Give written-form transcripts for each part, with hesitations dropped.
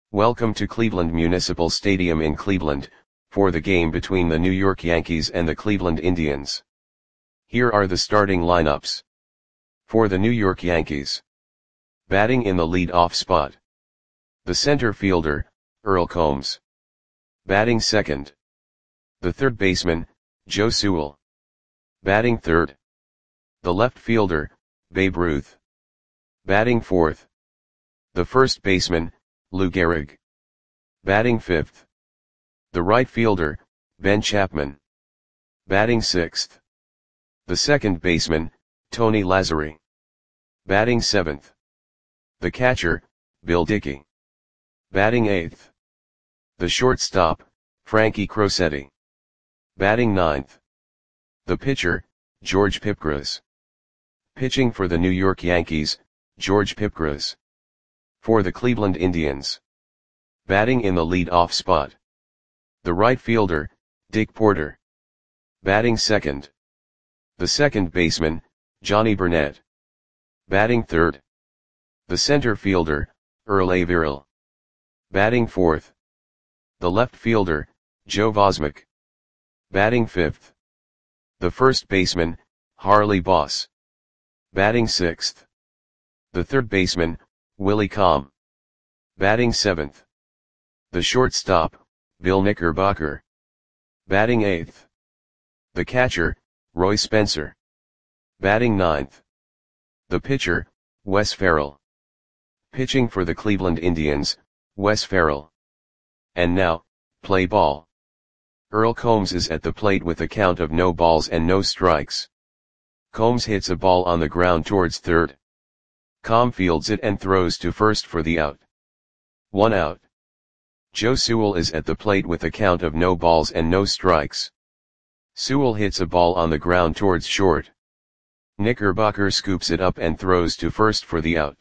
Welcome to Cleveland Municipal Stadium in Cleveland, for the game between the New York Yankees and the Cleveland Indians. Here are the starting lineups. For the New York Yankees. Batting in the lead-off spot. The center fielder, Earl Combs. Batting second. The third baseman, Joe Sewell. Batting third. The left fielder, Babe Ruth. Batting fourth. The first baseman, Lou Gehrig. Batting fifth. The right fielder, Ben Chapman. Batting sixth. The second baseman, Tony Lazzeri. Batting seventh. The catcher, Bill Dickey. Batting eighth. The shortstop, Frankie Crosetti. Batting ninth. The pitcher, George Pipgras. Pitching for the New York Yankees, George Pipgras. For the Cleveland Indians. Batting in the lead-off spot. The right fielder, Dick Porter. Batting second. The second baseman, Johnny Burnett. Batting third. The center fielder, Earl Averill. Batting fourth. The left fielder, Joe Vosmek. Batting fifth. The first baseman, Harley Boss. Batting sixth. The third baseman, Willie Comm. Batting seventh. The shortstop, Bill Knickerbocker. Batting eighth. The catcher, Roy Spencer. Batting ninth. The pitcher, Wes Ferrell. Pitching for the Cleveland Indians, Wes Ferrell. And now, play ball. Earl Combs is at the plate with a count of no balls and no strikes. Combs hits a ball on the ground towards third. Comm fields it and throws to first for the out. 1 out. Joe Sewell is at the plate with a count of no balls and no strikes. Sewell hits a ball on the ground towards short. Knickerbocker scoops it up and throws to first for the out.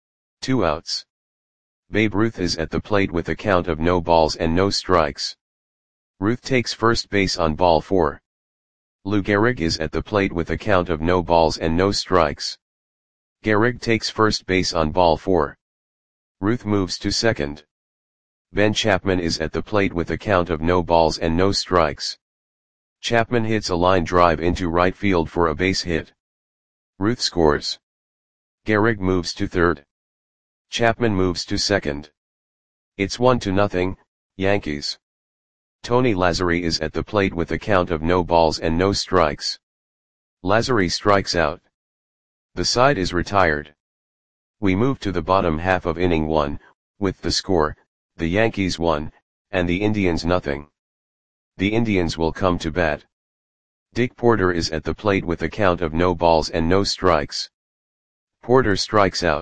2 outs. Babe Ruth is at the plate with a count of no balls and no strikes. Ruth takes first base on ball 4. Lou Gehrig is at the plate with a count of no balls and no strikes. Gehrig takes first base on ball 4. Ruth moves to second. Ben Chapman is at the plate with a count of no balls and no strikes. Chapman hits a line drive into right field for a base hit. Ruth scores. Gehrig moves to third. Chapman moves to second. It's 1-0, Yankees. Tony Lazzeri is at the plate with a count of no balls and no strikes. Lazzeri strikes out. The side is retired. We move to the bottom half of inning 1, with the score, the Yankees 1, and the Indians 0. The Indians will come to bat. Dick Porter is at the plate with a count of no balls and no strikes. Porter strikes out.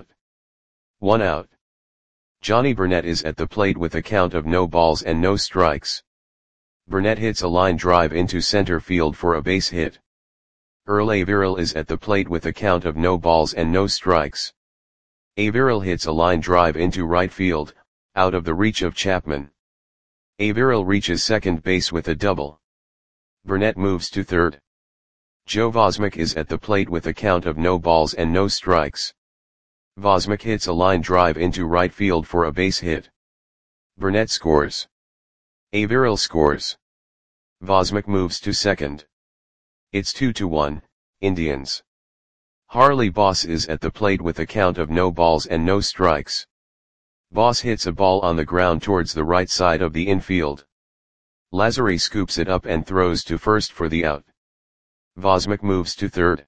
1 out. Johnny Burnett is at the plate with a count of no balls and no strikes. Burnett hits a line drive into center field for a base hit. Earl Averill is at the plate with a count of no balls and no strikes. Averill hits a line drive into right field, out of the reach of Chapman. Averill reaches second base with a double. Burnett moves to third. Joe Vosmek is at the plate with a count of no balls and no strikes. Vosmek hits a line drive into right field for a base hit. Burnett scores. Averill scores. Vosmek moves to second. It's 2-1, Indians. Harley Boss is at the plate with a count of no balls and no strikes. Boss hits a ball on the ground towards the right side of the infield. Lazzeri scoops it up and throws to first for the out. Vosmek moves to third.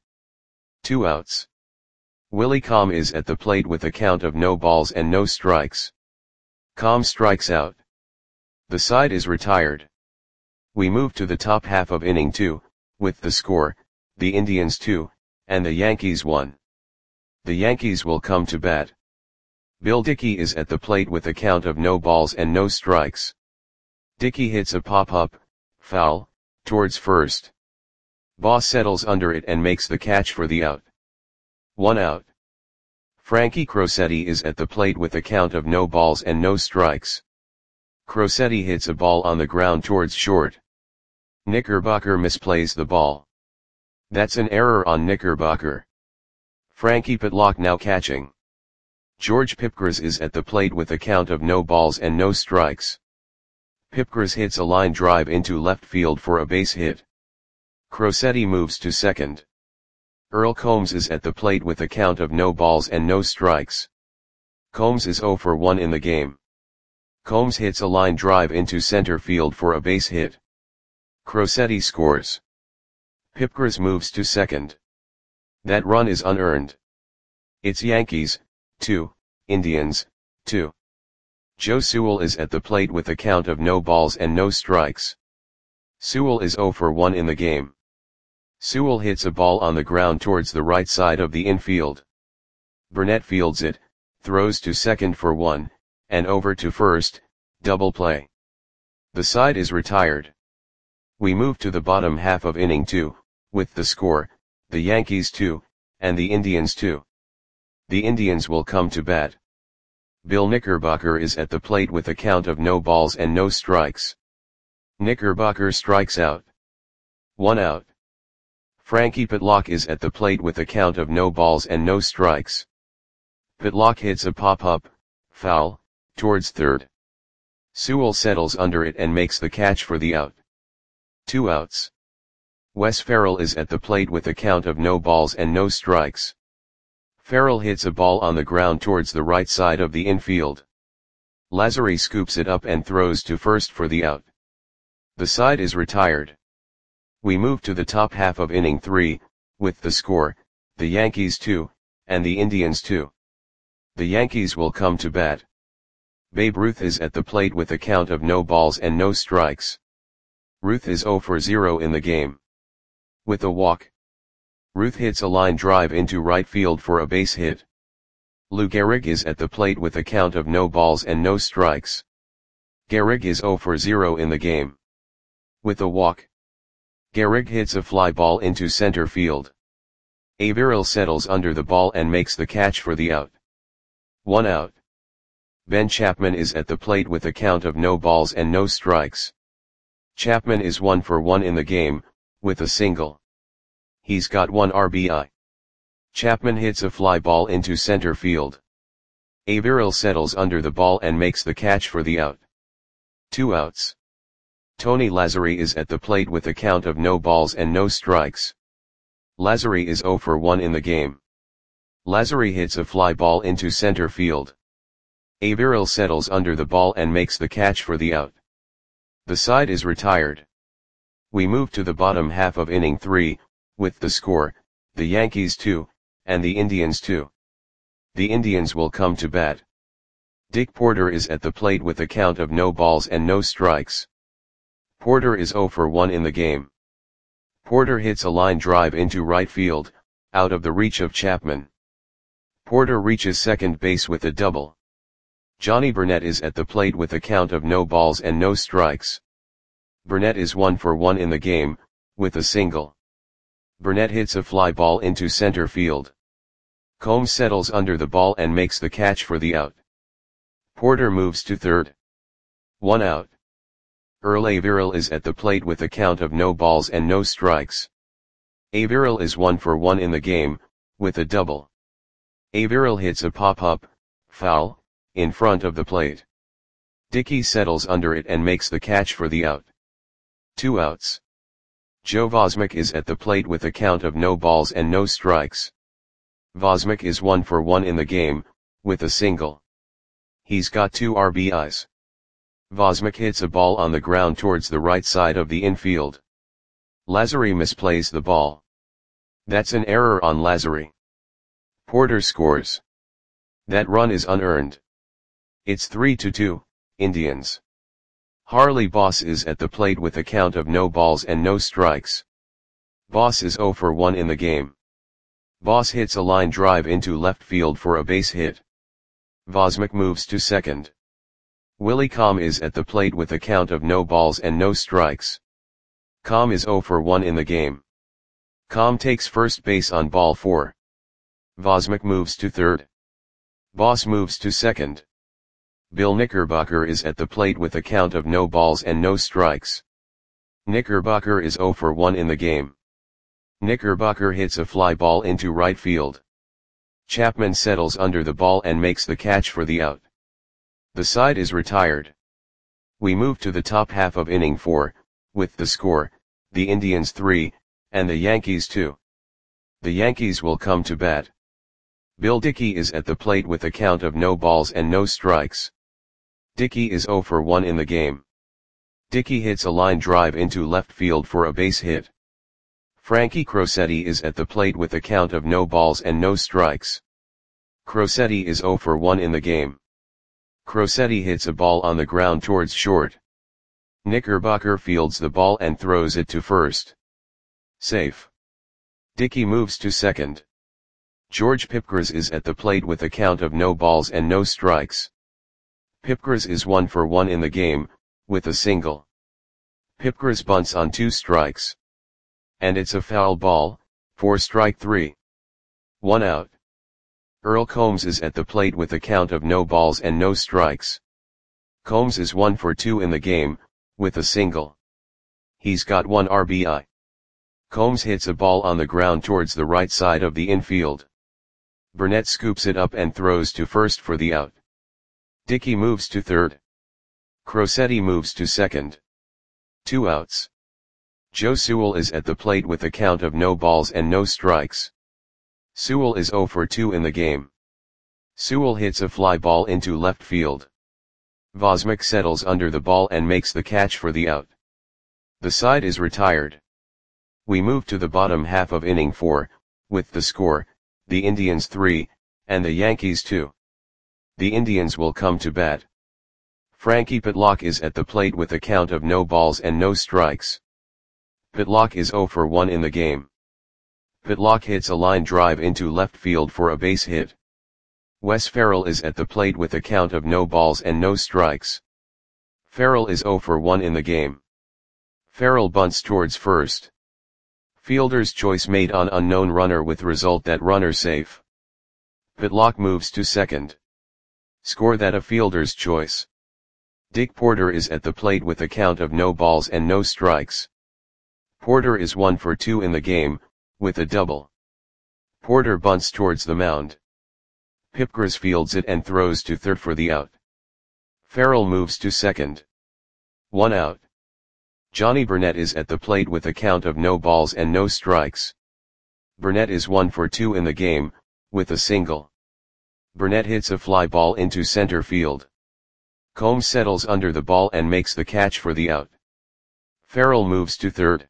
2 outs. Willie Comm is at the plate with a count of no balls and no strikes. Comm strikes out. The side is retired. We move to the top half of inning 2, with the score, the Indians 2, and the Yankees 1. The Yankees will come to bat. Bill Dickey is at the plate with a count of no balls and no strikes. Dickey hits a pop-up, foul, towards first. Boss settles under it and makes the catch for the out. 1 out. Frankie Crosetti is at the plate with a count of no balls and no strikes. Crosetti hits a ball on the ground towards short. Knickerbocker misplays the ball. That's an error on Knickerbocker. Frankie Pitlock now catching. George Pipgras is at the plate with a count of no balls and no strikes. Pipgras hits a line drive into left field for a base hit. Crosetti moves to second. Earl Combs is at the plate with a count of no balls and no strikes. Combs is 0 for 1 in the game. Combs hits a line drive into center field for a base hit. Crosetti scores. Pipgras moves to second. That run is unearned. It's Yankees, 2, Indians, 2. Joe Sewell is at the plate with a count of no balls and no strikes. Sewell is 0 for 1 in the game. Sewell hits a ball on the ground towards the right side of the infield. Burnett fields it, throws to second for 1, and over to first, double play. The side is retired. We move to the bottom half of inning 2, with the score, the Yankees 2, and the Indians 2. The Indians will come to bat. Bill Knickerbocker is at the plate with a count of no balls and no strikes. Knickerbocker strikes out. 1 out. Frankie Pitlock is at the plate with a count of no balls and no strikes. Pitlock hits a pop-up, foul, towards third. Sewell settles under it and makes the catch for the out. 2 outs. Wes Ferrell is at the plate with a count of no balls and no strikes. Ferrell hits a ball on the ground towards the right side of the infield. Lazzari scoops it up and throws to first for the out. The side is retired. We move to the top half of inning 3, with the score, the Yankees 2, and the Indians 2. The Yankees will come to bat. Babe Ruth is at the plate with a count of no balls and no strikes. Ruth is 0 for 0 in the game. With a walk. Ruth hits a line drive into right field for a base hit. Lou Gehrig is at the plate with a count of no balls and no strikes. Gehrig is 0 for 0 in the game. With a walk. Gehrig hits a fly ball into center field. Averill settles under the ball and makes the catch for the out. 1 out. Ben Chapman is at the plate with a count of no balls and no strikes. Chapman is 1 for 1 in the game, with a single. He's got 1 RBI. Chapman hits a fly ball into center field. Averill settles under the ball and makes the catch for the out. 2 outs. Tony Lazzari is at the plate with a count of no balls and no strikes. Lazzari is 0 for 1 in the game. Lazzari hits a fly ball into center field. Averill settles under the ball and makes the catch for the out. The side is retired. We move to the bottom half of inning 3, with the score, the Yankees 2, and the Indians 2. The Indians will come to bat. Dick Porter is at the plate with a count of no balls and no strikes. Porter is 0 for 1 in the game. Porter hits a line drive into right field, out of the reach of Chapman. Porter reaches second base with a double. Johnny Burnett is at the plate with a count of no balls and no strikes. Burnett is 1 for 1 in the game, with a single. Burnett hits a fly ball into center field. Combs settles under the ball and makes the catch for the out. Porter moves to third. 1 out. Earl Averill is at the plate with a count of no balls and no strikes. Averill is 1 for 1 in the game, with a double. Averill hits a pop-up, foul, in front of the plate. Dickey settles under it and makes the catch for the out. 2 outs. Joe Vosmick is at the plate with a count of no balls and no strikes. Vosmick is 1 for 1 in the game, with a single. He's got 2 RBIs. Vosmick hits a ball on the ground towards the right side of the infield. Lazzari misplays the ball. That's an error on Lazzari. Porter scores. That run is unearned. It's 3-2, Indians. Harley Boss is at the plate with a count of no balls and no strikes. Boss is 0 for 1 in the game. Boss hits a line drive into left field for a base hit. Vosmick moves to second. Willie Comm is at the plate with a count of no balls and no strikes. Comm is 0 for 1 in the game. Comm takes first base on ball 4. Vosmick moves to third. Boss moves to second. Bill Knickerbocker is at the plate with a count of no balls and no strikes. Knickerbocker is 0 for 1 in the game. Knickerbocker hits a fly ball into right field. Chapman settles under the ball and makes the catch for the out. The side is retired. We move to the top half of inning 4, with the score, the Indians 3, and the Yankees 2. The Yankees will come to bat. Bill Dickey is at the plate with a count of no balls and no strikes. Dickey is 0 for 1 in the game. Dickey hits a line drive into left field for a base hit. Frankie Crosetti is at the plate with a count of no balls and no strikes. Crosetti is 0 for 1 in the game. Crosetti hits a ball on the ground towards short. Knickerbocker fields the ball and throws it to first. Safe. Dickey moves to second. George Pipgras is at the plate with a count of no balls and no strikes. Pipgras is 1 for 1 in the game, with a single. Pipgras bunts on 2 strikes. And it's a foul ball, for strike 3. 1 out. Earl Combs is at the plate with a count of no balls and no strikes. Combs is 1 for 2 in the game, with a single. He's got 1 RBI. Combs hits a ball on the ground towards the right side of the infield. Burnett scoops it up and throws to first for the out. Dickey moves to third. Crosetti moves to second. 2 outs. Joe Sewell is at the plate with a count of no balls and no strikes. Sewell is 0 for 2 in the game. Sewell hits a fly ball into left field. Vosmick settles under the ball and makes the catch for the out. The side is retired. We move to the bottom half of inning 4, with the score, the Indians 3, and the Yankees 2. The Indians will come to bat. Frankie Pitlock is at the plate with a count of no balls and no strikes. Pitlock is 0 for 1 in the game. Pitlock hits a line drive into left field for a base hit. Wes Ferrell is at the plate with a count of no balls and no strikes. Ferrell is 0 for 1 in the game. Ferrell bunts towards first. Fielder's choice made on unknown runner with result that runner safe. Pitlock moves to second. Score that a fielder's choice. Dick Porter is at the plate with a count of no balls and no strikes. Porter is 1 for 2 in the game, with a double. Porter bunts towards the mound. Pipgras fields it and throws to third for the out. Ferrell moves to second. 1 out. Johnny Burnett is at the plate with a count of no balls and no strikes. Burnett is 1 for 2 in the game, with a single. Burnett hits a fly ball into center field. Combs settles under the ball and makes the catch for the out. Ferrell moves to third.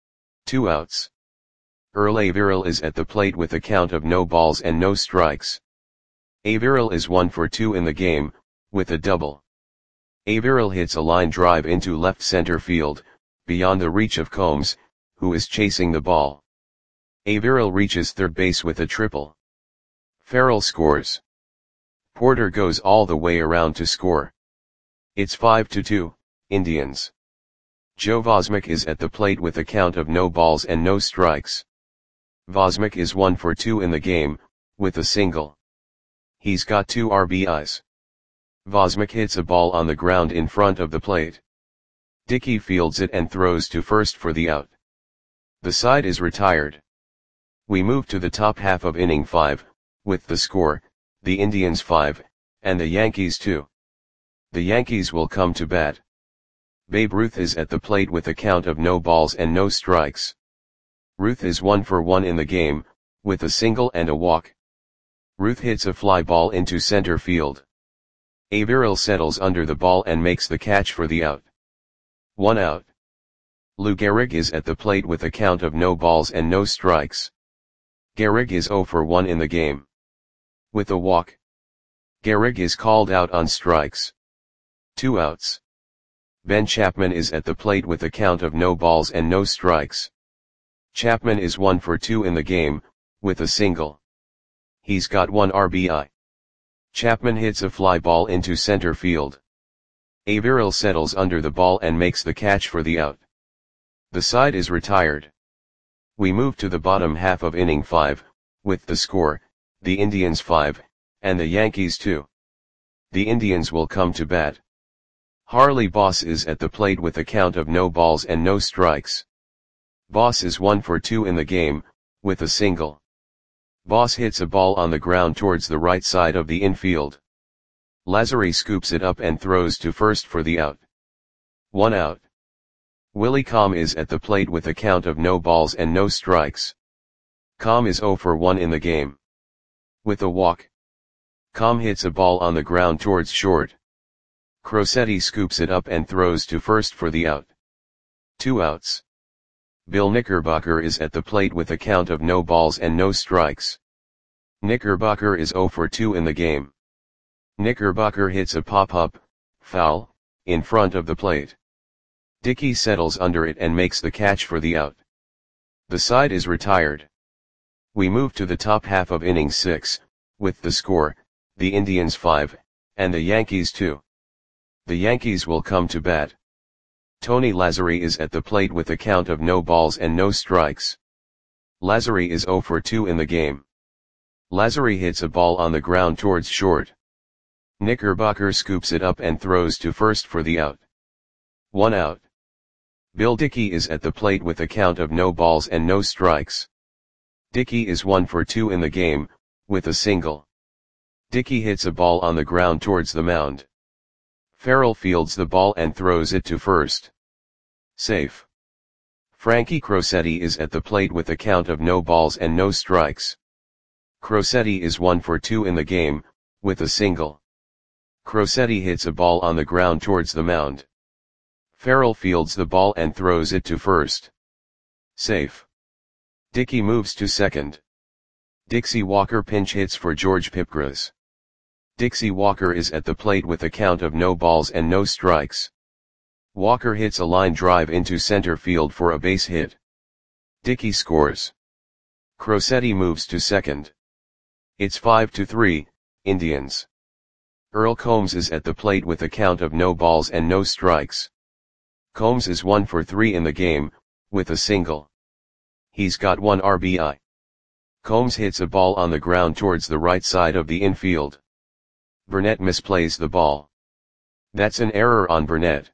2 outs. Earl Averill is at the plate with a count of no balls and no strikes. Averill is 1 for 2 in the game, with a double. Averill hits a line drive into left center field, beyond the reach of Combs, who is chasing the ball. Averill reaches third base with a triple. Ferrell scores. Porter goes all the way around to score. It's 5-2, Indians. Joe Vosmick is at the plate with a count of no balls and no strikes. Vosmick is 1 for 2 in the game, with a single. He's got 2 RBIs. Vosmick hits a ball on the ground in front of the plate. Dickey fields it and throws to first for the out. The side is retired. We move to the top half of inning 5, with the score, the Indians 5, and the Yankees 2. The Yankees will come to bat. Babe Ruth is at the plate with a count of no balls and no strikes. Ruth is 1 for 1 in the game, with a single and a walk. Ruth hits a fly ball into center field. Averill settles under the ball and makes the catch for the out. 1 out. Lou Gehrig is at the plate with a count of no balls and no strikes. Gehrig is 0 for 1 in the game. With a walk. Gehrig is called out on strikes. 2 outs. Ben Chapman is at the plate with a count of no balls and no strikes. Chapman is 1 for 2 in the game, with a single. He's got 1 RBI. Chapman hits a fly ball into center field. Averill settles under the ball and makes the catch for the out. The side is retired. We move to the bottom half of inning 5, with the score, the Indians 5, and the Yankees 2. The Indians will come to bat. Harley Boss is at the plate with a count of no balls and no strikes. Boss is 1 for 2 in the game, with a single. Boss hits a ball on the ground towards the right side of the infield. Lazary scoops it up and throws to first for the out. 1 out. Willie Com is at the plate with a count of no balls and no strikes. Com is 0 for 1 in the game. With a walk, Com hits a ball on the ground towards short. Crosetti scoops it up and throws to first for the out. 2 outs. Bill Knickerbocker is at the plate with a count of no balls and no strikes. Knickerbocker is 0 for 2 in the game. Knickerbocker hits a pop-up, foul, in front of the plate. Dickey settles under it and makes the catch for the out. The side is retired. We move to the top half of inning 6, with the score, the Indians 5, and the Yankees 2. The Yankees will come to bat. Tony Lazary is at the plate with a count of no balls and no strikes. Lazary is 0 for 2 in the game. Lazary hits a ball on the ground towards short. Knickerbocker scoops it up and throws to first for the out. 1 out. Bill Dickey is at the plate with a count of no balls and no strikes. Dickey is 1 for 2 in the game, with a single. Dickey hits a ball on the ground towards the mound. Farrell fields the ball and throws it to first. Safe. Frankie Crosetti is at the plate with a count of no balls and no strikes. Crosetti is 1 for 2 in the game, with a single. Crosetti hits a ball on the ground towards the mound. Farrell fields the ball and throws it to first. Safe. Dickey moves to second. Dixie Walker pinch hits for George Pipgras. Dixie Walker is at the plate with a count of no balls and no strikes. Walker hits a line drive into center field for a base hit. Dickey scores. Crosetti moves to second. It's 5-3, Indians. Earl Combs is at the plate with a count of no balls and no strikes. Combs is 1 for 3 in the game, with a single. He's got 1 RBI. Combs hits a ball on the ground towards the right side of the infield. Burnett misplays the ball. That's an error on Burnett.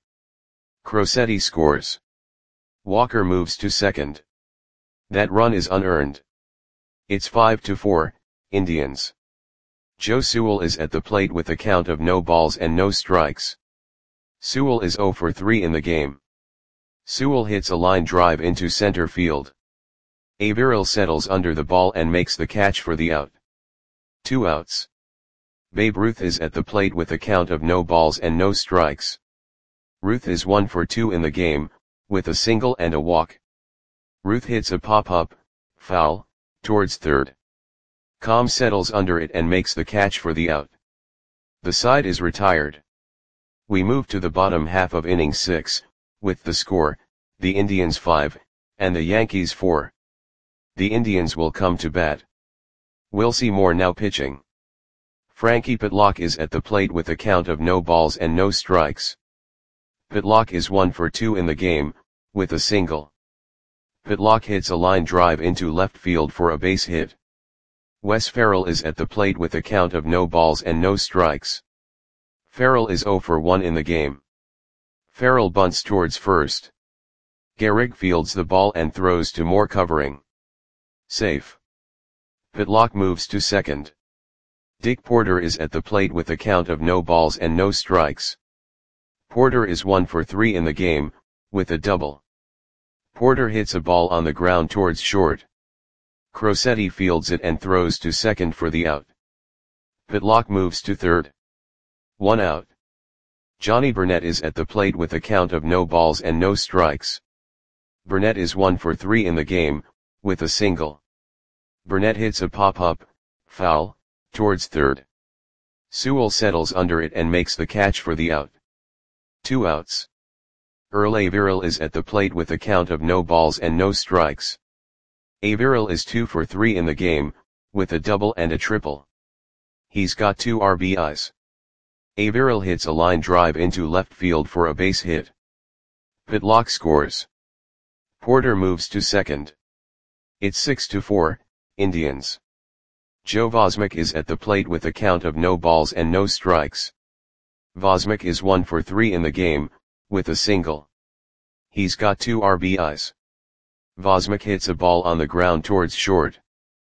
Crosetti scores. Walker moves to second. That run is unearned. It's 5-4, Indians. Joe Sewell is at the plate with a count of no balls and no strikes. Sewell is 0 for 3 in the game. Sewell hits a line drive into center field. Averill settles under the ball and makes the catch for the out. 2 outs. Babe Ruth is at the plate with a count of no balls and no strikes. Ruth is 1 for 2 in the game, with a single and a walk. Ruth hits a pop-up, foul, towards third. Combs settles under it and makes the catch for the out. The side is retired. We move to the bottom half of inning 6, with the score, the Indians 5, and the Yankees 4. The Indians will come to bat. Wilcie Moore now pitching. Frankie Pitlock is at the plate with a count of no balls and no strikes. Pitlock is 1 for 2 in the game, with a single. Pitlock hits a line drive into left field for a base hit. Wes Farrell is at the plate with a count of no balls and no strikes. Farrell is 0 for 1 in the game. Farrell bunts towards first. Gehrig fields the ball and throws to Moore covering. Safe. Pitlock moves to second. Dick Porter is at the plate with a count of no balls and no strikes. Porter is 1 for 3 in the game, with a double. Porter hits a ball on the ground towards short. Crosetti fields it and throws to second for the out. Pitlock moves to third. 1 out. Johnny Burnett is at the plate with a count of no balls and no strikes. Burnett is 1 for 3 in the game, with a single. Burnett hits a pop-up, foul, towards third. Sewell settles under it and makes the catch for the out. 2 outs. Earl Averill is at the plate with a count of no balls and no strikes. Averill is 2 for 3 in the game, with a double and a triple. He's got 2 RBIs. Averill hits a line drive into left field for a base hit. Pitlock scores. Porter moves to second. It's 6-4, Indians. Joe Vosmick is at the plate with a count of no balls and no strikes. Vosmick is 1 for 3 in the game, with a single. He's got 2 RBIs. Vosmick hits a ball on the ground towards short.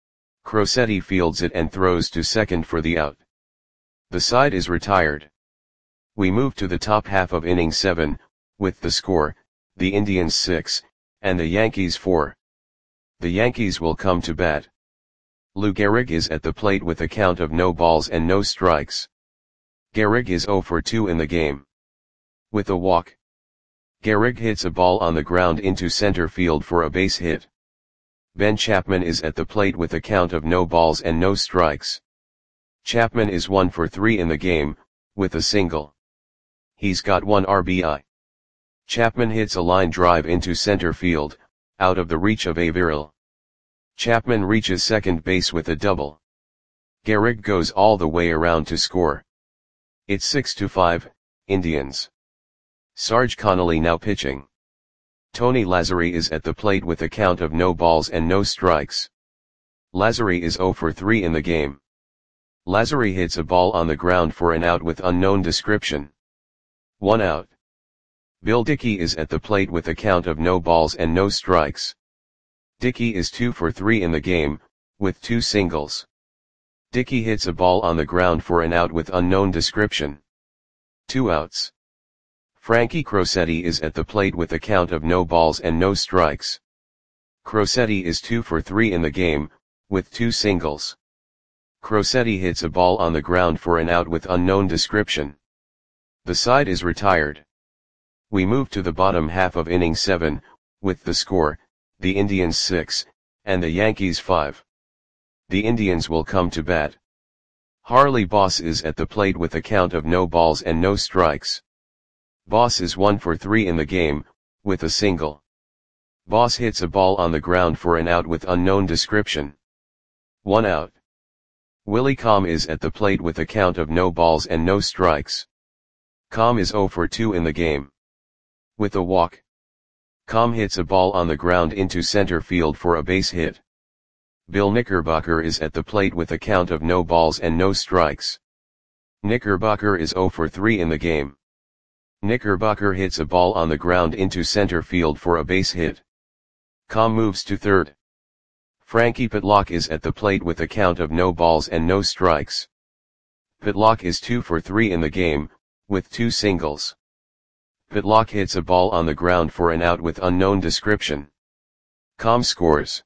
Crosetti fields it and throws to second for the out. The side is retired. We move to the top half of inning 7, with the score, the Indians 6, and the Yankees 4. The Yankees will come to bat. Lou Gehrig is at the plate with a count of no balls and no strikes. Gehrig is 0 for 2 in the game. With a walk, Gehrig hits a ball on the ground into center field for a base hit. Ben Chapman is at the plate with a count of no balls and no strikes. Chapman is 1 for 3 in the game, with a single. He's got 1 RBI. Chapman hits a line drive into center field, out of the reach of Averill. Chapman reaches second base with a double. Gehrig goes all the way around to score. It's 6-5, Indians. Sarge Connolly now pitching. Tony Lazzeri is at the plate with a count of no balls and no strikes. Lazzeri is 0 for 3 in the game. Lazzeri hits a ball on the ground for an out with unknown description. 1 out. Bill Dickey is at the plate with a count of no balls and no strikes. Dickey is 2 for 3 in the game, with 2 singles. Dickey hits a ball on the ground for an out with unknown description. 2 outs. Frankie Crosetti is at the plate with a count of no balls and no strikes. Crosetti is 2 for 3 in the game, with 2 singles. Crosetti hits a ball on the ground for an out with unknown description. The side is retired. We move to the bottom half of inning 7, with the score, the Indians 6, and the Yankees 5. The Indians will come to bat. Harley Boss is at the plate with a count of no balls and no strikes. Boss is 1 for 3 in the game, with a single. Boss hits a ball on the ground for an out with unknown description. 1 out. Willie Comm is at the plate with a count of no balls and no strikes. Comm is 0 for 2 in the game. With a walk, Comm hits a ball on the ground into center field for a base hit. Bill Knickerbocker is at the plate with a count of no balls and no strikes. Knickerbocker is 0 for 3 in the game. Knickerbocker hits a ball on the ground into center field for a base hit. Comm moves to third. Frankie Pitlock is at the plate with a count of no balls and no strikes. Pitlock is 2 for 3 in the game, with 2 singles. Pitlock hits a ball on the ground for an out with unknown description. Comm scores.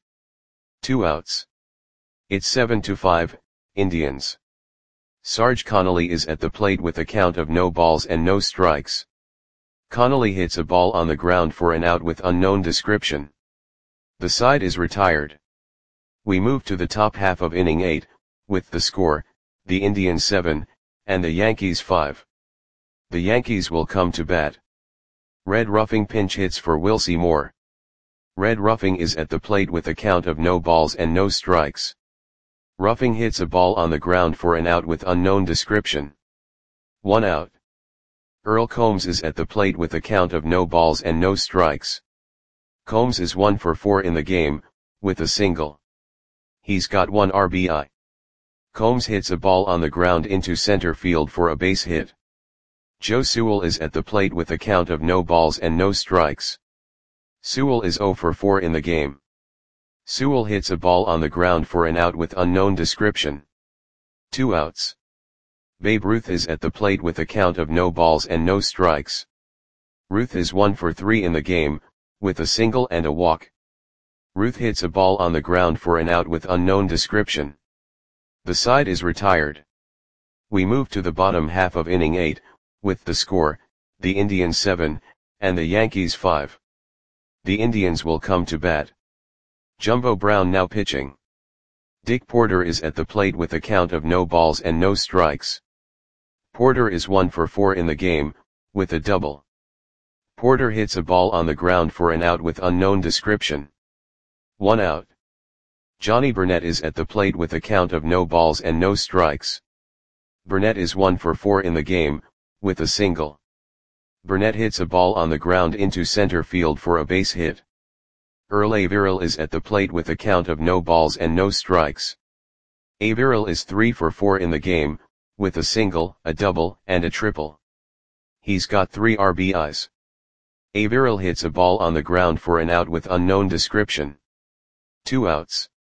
2 outs. It's 7-5, Indians. Sarge Connolly is at the plate with a count of no balls and no strikes. Connolly hits a ball on the ground for an out with unknown description. The side is retired. We move to the top half of inning 8, with the score, the Indians 7, and the Yankees 5. The Yankees will come to bat. Red Ruffing pinch hits for Wilcie Moore. Red Ruffing is at the plate with a count of no balls and no strikes. Ruffing hits a ball on the ground for an out with unknown description. 1 out. Earl Combs is at the plate with a count of no balls and no strikes. Combs is 1 for 4 in the game, with a single. He's got 1 RBI. Combs hits a ball on the ground into center field for a base hit. Joe Sewell is at the plate with a count of no balls and no strikes. Sewell is 0 for 4 in the game. Sewell hits a ball on the ground for an out with unknown description. 2 outs. Babe Ruth is at the plate with a count of no balls and no strikes. Ruth is 1 for 3 in the game, with a single and a walk. Ruth hits a ball on the ground for an out with unknown description. The side is retired. We move to the bottom half of inning 8, with the score, the Indians 7, and the Yankees 5. The Indians will come to bat. Jumbo Brown now pitching. Dick Porter is at the plate with a count of no balls and no strikes. Porter is 1 for 4 in the game, with a double. Porter hits a ball on the ground for an out with unknown description. 1 out. Johnny Burnett is at the plate with a count of no balls and no strikes. Burnett is 1 for 4 in the game, with a single. Burnett hits a ball on the ground into center field for a base hit. Earl Averill is at the plate with a count of no balls and no strikes. Averill is 3 for 4 in the game, with a single, a double, and a triple. He's got 3 RBIs. Averill hits a ball on the ground for an out with unknown description. 2 outs.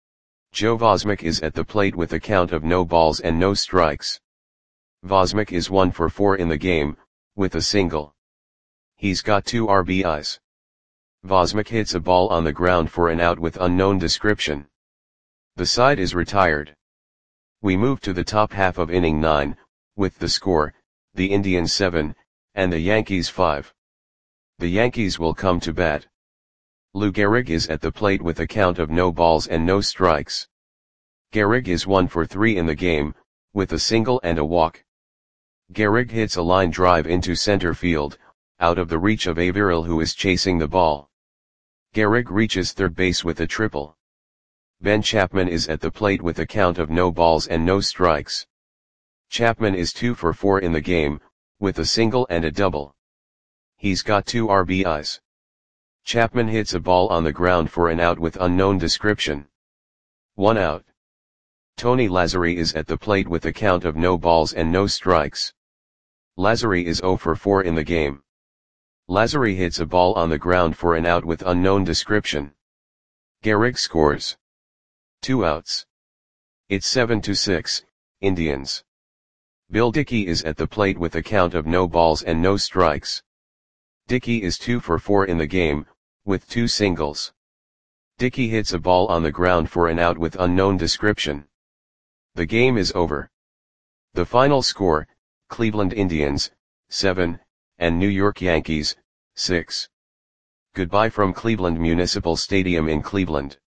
Joe Vosmik is at the plate with a count of no balls and no strikes. Vosmik is 1 for 4 in the game, with a single. He's got 2 RBIs. Vosmik hits a ball on the ground for an out with unknown description. The side is retired. We move to the top half of inning 9, with the score, the Indians 7, and the Yankees 5. The Yankees will come to bat. Lou Gehrig is at the plate with a count of no balls and no strikes. Gehrig is 1 for 3 in the game, with a single and a walk. Gehrig hits a line drive into center field, out of the reach of Averill, who is chasing the ball. Gehrig reaches third base with a triple. Ben Chapman is at the plate with a count of no balls and no strikes. Chapman is 2 for 4 in the game, with a single and a double. He's got 2 RBIs. Chapman hits a ball on the ground for an out with unknown description. 1 out. Tony Lazzeri is at the plate with a count of no balls and no strikes. Lazzeri is 0 for 4 in the game. Lazzeri hits a ball on the ground for an out with unknown description. Gehrig scores. 2 outs. It's 7-6, Indians. Bill Dickey is at the plate with a count of no balls and no strikes. Dickey is 2 for 4 in the game, with 2 singles. Dickey hits a ball on the ground for an out with unknown description. The game is over. The final score, Cleveland Indians, 7, and New York Yankees, 6. Goodbye from Cleveland Municipal Stadium in Cleveland.